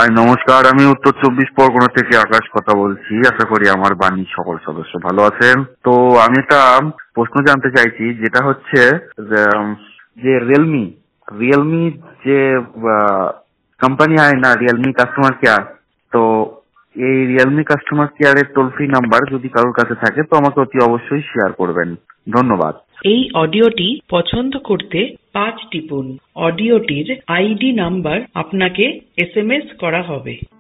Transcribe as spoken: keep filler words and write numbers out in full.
High নমস্কার, আমি উত্তর চব্বিশ পরগনা থেকে আকাশ কথা বলছি। আশা করি আমার বাণীর সকল সদস্য ভালো আছেন। তো আমি একটা প্রশ্ন জানতে চাইছি, যেটা হচ্ছে যে রিয়েলমি রিয়েলমি যে কোম্পানি হয় না, রিয়েলমি কাস্টমার কেয়ার। তো এই রিয়েলমি কাস্টমার কেয়ারের টোল ফ্রি নাম্বার যদি কারোর কাছে থাকে তো আমাকে অতি অবশ্যই শেয়ার করবেন। ধন্যবাদ। এই অডিওটি পছন্দ করতে পাঁচ টিপুন। অডিওটির আইডি নাম্বার আপনাকে এস এম এস করা হবে।